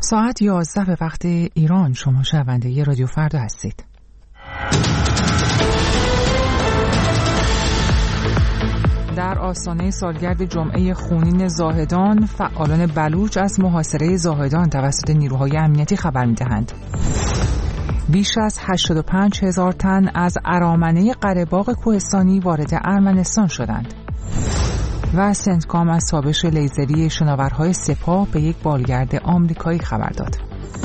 ساعت 11 به وقت ایران. شما شنونده رادیو فردا هستید. در آستانه سالگرد جمعه خونین زاهدان، فعالان بلوچ از محاصره زاهدان توسط نیروهای امنیتی خبر می‌دهند. بیش از 85,000 تن از ارامنه قره‌باغ کوهستانی وارد ارمنستان شدند. و سنتکام از تابش لیزری شناورهای سپاه به یک بالگرد آمریکایی خبر داد.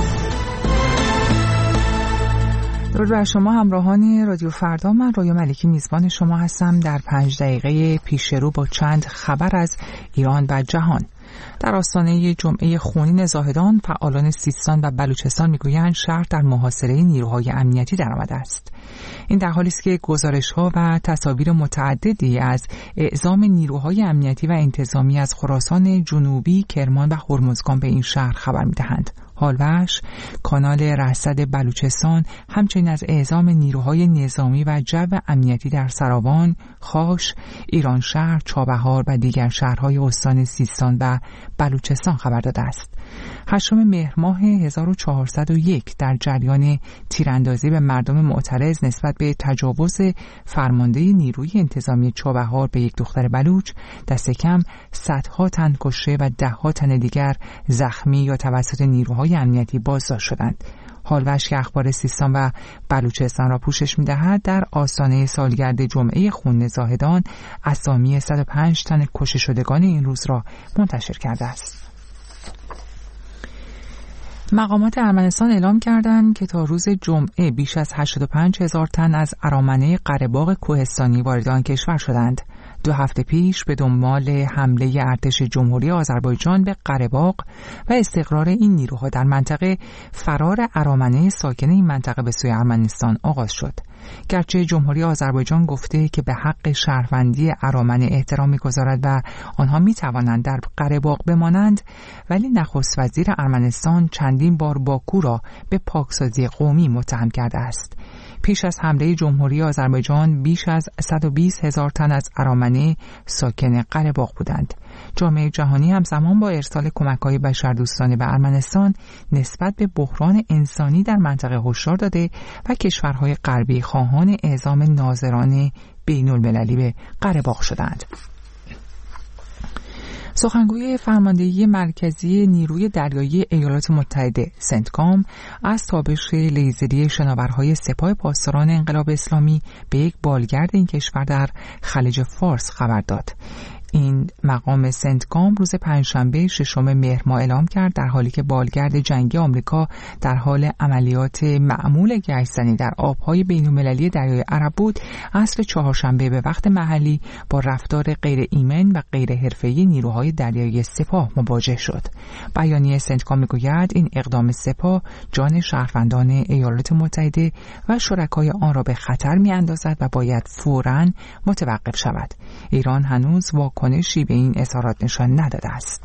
درود بر شما همراهان رادیو فردا. من رویا ملکی میزبان شما هستم در 5 دقیقه پیش رو با چند خبر از ایران و جهان. در آستانه جمعه خونین زاهدان، فعالان سیستان و بلوچستان میگویند شهر در محاصره نیروهای امنیتی درآمده است. این در حالی است که گزارش‌ها و تصاویر متعددی از اعزام نیروهای امنیتی و انتظامی از خراسان جنوبی، کرمان و هرمزگان به این شهر خبر می‌دهند. حالوش، کانال رصد بلوچستان همچنین از اعزام نیروهای نظامی و جو امنیتی در سراوان، خاش، ایرانشهر، چابهار و دیگر شهرهای استان سیستان و بلوچستان خبر داده است. 8 مهر ماه 1401 در جریان تیراندازی به مردم معترض نسبت به تجاوز فرمانده نیروی انتظامی چابهار به یک دختر بلوچ، دست کم صدها تن کشته و دهها تن دیگر زخمی یا توسط نیروهای امنیتی بازداشت شدند. حالوش که اخبار سیستان و بلوچستان را پوشش می‌دهد، در آستانه سالگرد جمعه خونین زاهدان اسامی 105 تن کشته شدگان این روز را منتشر کرده است. مقامات ارمنستان اعلام کردند که تا روز جمعه بیش از 85,000 تن از ارامنه قره‌باغ کوهستانی وارد آن کشور شدند. 2 هفته پیش به دنبال حمله ارتش جمهوری آذربایجان به قره‌باغ و استقرار این نیروها در منطقه، فرار ارامنه ساکن این منطقه به سوی ارمنستان آغاز شد. گرچه جمهوری آذربایجان گفته که به حق شهروندی ارامنه احترام می‌گذارد و آنها می‌توانند در قره‌باغ بمانند، ولی نخست وزیر ارمنستان چندین بار باکو را به پاکسازی قومی متهم کرده است. پیش از حمله جمهوری آذربایجان بیش از 120,000 تن از ارامنه ساکن قره‌باغ بودند. جامعه جهانی همزمان با ارسال کمک‌های بشردوستانه به ارمنستان نسبت به بحران انسانی در منطقه هشدار داده و کشورهای غربی خواهان اعزام ناظران بین‌المللی به قره‌باغ شدند. سخنگوی فرماندهی مرکزی نیروی دریایی ایالات متحده سنتکام از تابش لیزری شناورهای سپاه پاسداران انقلاب اسلامی به یک بالگرد این کشور در خلیج فارس خبر داد. این مقام سنتکام روز پنجشنبه 6 مهر ماه اعلام کرد در حالی که بالگرد جنگی آمریکا در حال عملیات معمول گشت‌زنی در آبهای بین‌المللی دریای عرب بود، عصر چهارشنبه به وقت محلی با رفتار غیر ایمن و غیر حرفه‌ای نیروهای دریایی سپاه مواجه شد. بیانیه سنتکام می‌گوید این اقدام سپاه جان شهروندان ایالات متحده و شرکای آن را به خطر می‌اندازد و باید فوراً متوقف شود. ایران هنوز واکنشی به این اظهارات نشان نداده است.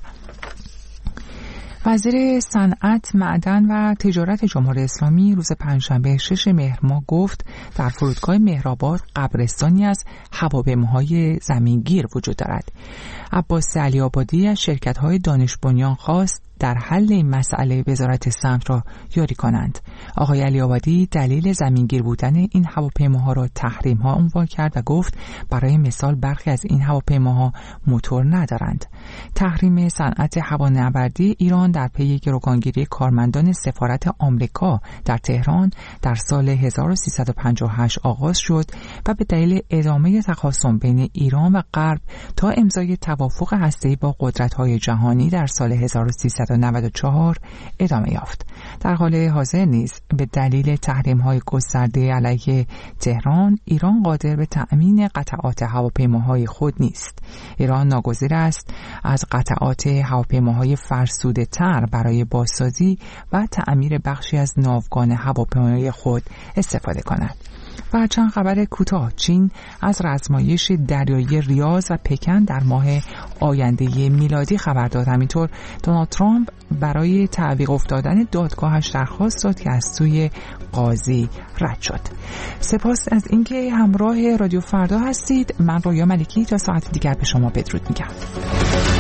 وزیر صنعت، معدن و تجارت جمهوری اسلامی روز پنجشنبه 6 مهر ماه گفت در فرودگاه مهرآباد قبرستانی از هواپیماهای زمینگیر وجود دارد. عباس علی‌آبادی از شرکت‌های دانش بنیان خواست در حل این مسئله وزارت صنعت را یاری کنند. آقای علی‌آبادی دلیل زمینگیر بودن این هواپیماها را تحریم‌ها عنوان کرد و گفت برای مثال برخی از این هواپیماها موتور ندارند. تحریم صنعت هوانوردی ایران در پی گروگانگیری کارمندان سفارت آمریکا در تهران در سال 1358 آغاز شد و به دلیل ادامه تخاصم بین ایران و غرب تا امضای توافق هسته‌ای با قدرت‌های جهانی در سال 1394 ادامه یافت. در حال حاضر نیز به دلیل تحریم‌های گسترده علیه تهران، ایران قادر به تأمین قطعات هواپیماهای خود نیست. ایران ناگزیر است از قطعات هواپیماهای فرسوده‌تر برای بازسازی و تعمیر بخشی از ناوگان هواپیمای خود استفاده کند. و چند خبر کوتاه. چین از رزمایش دریایی ریاض و پکن در ماه آینده میلادی خبر داد. همینطور دونالد ترامپ برای تعویق افتادن دادگاهش درخواست داد که از سوی قاضی رد شد. سپاس از اینکه همراه رادیو فردا هستید. من رویا ملکی تا ساعت دیگر به شما بدرود میگم.